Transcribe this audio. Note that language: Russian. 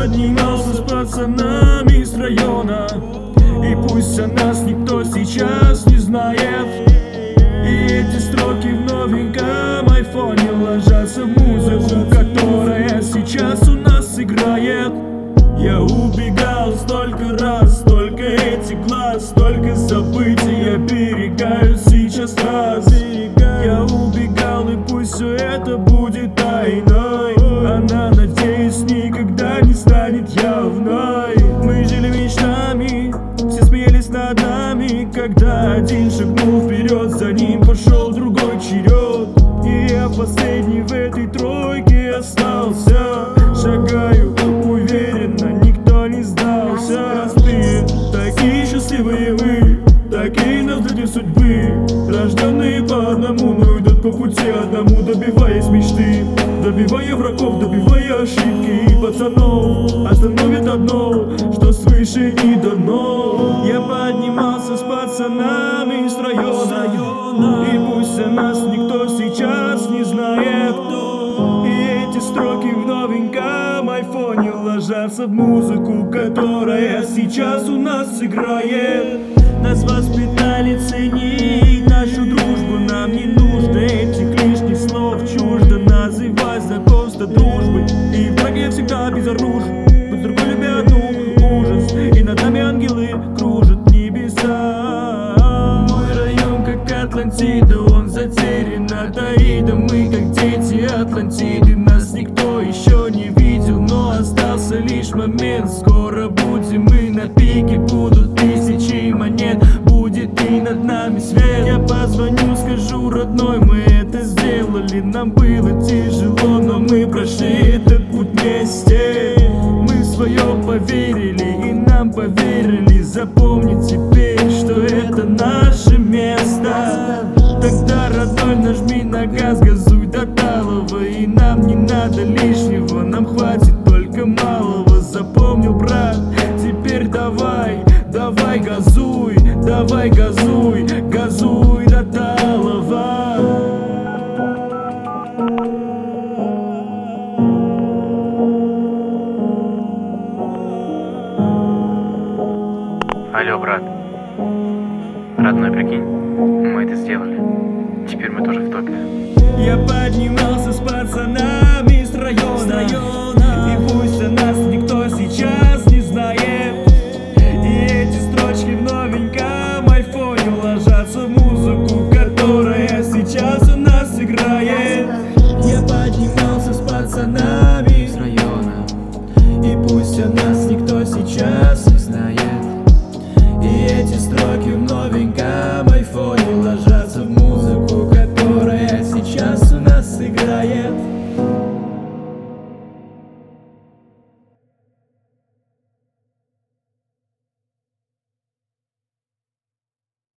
поднимался с пацанами с района, и пусть о нас никто сейчас не знает, и эти строки в новеньком айфоне ложатся в музыку, которая сейчас у нас играет. Я убегал столько раз, столько этих глаз, столько событий я берегаю сейчас раз. Я убегал, и пусть все это будет тайной, она, надеюсь, никогда не станет явной. Мы жили мечтами, все смеялись над нами, когда один шагнул вперед, за ним пошел другой черед. И я последний в этой тройке остался, шагаю уверенно, никто не сдался. Ты, такие счастливые вы, такие на взгляде судьбы, рожденные по одному, но идут по пути одному, добиваясь мечты, добивая врагов, добивая ошибки и пацанов. Остановит одно, что свыше не дано. Я поднимался с пацанами с района, и пусть о нас никто сейчас не знает, и эти строки в новеньком айфоне ложатся в музыку, которая сейчас у нас играет. Нас воспитали ценить нашу дружбу, нам не нужно этих лишних слов, чуждо называть знакомство дружбой. И враги всегда безоружны, мы с другой любя одну ужас, и над нами ангелы кружат небеса. Мой район как Атлантида, он затерян от Аида. Мы как дети Атлантиды, нас никто еще не видел, но остался лишь момент. Скоро будем мы на пике, будут тысячи монет, будет и над нами свет. Я позвоню, скажу: родной, мы это сделали, нам было тяжело, но мы прошли этот путь вместе. Мы в своем поверили и нам поверили, запомни теперь, что это наше место. Тогда, родной, нажми на газ, газуй до талого, и нам не надо лишнего, нам хватит только малого. Запомнил, брат, теперь давай, давай газуй, давай газуй, газуй до талого. Алло, брат. Родной, прикинь, мы это сделали. Теперь мы тоже в топе. Я поднимался с пацанами с района,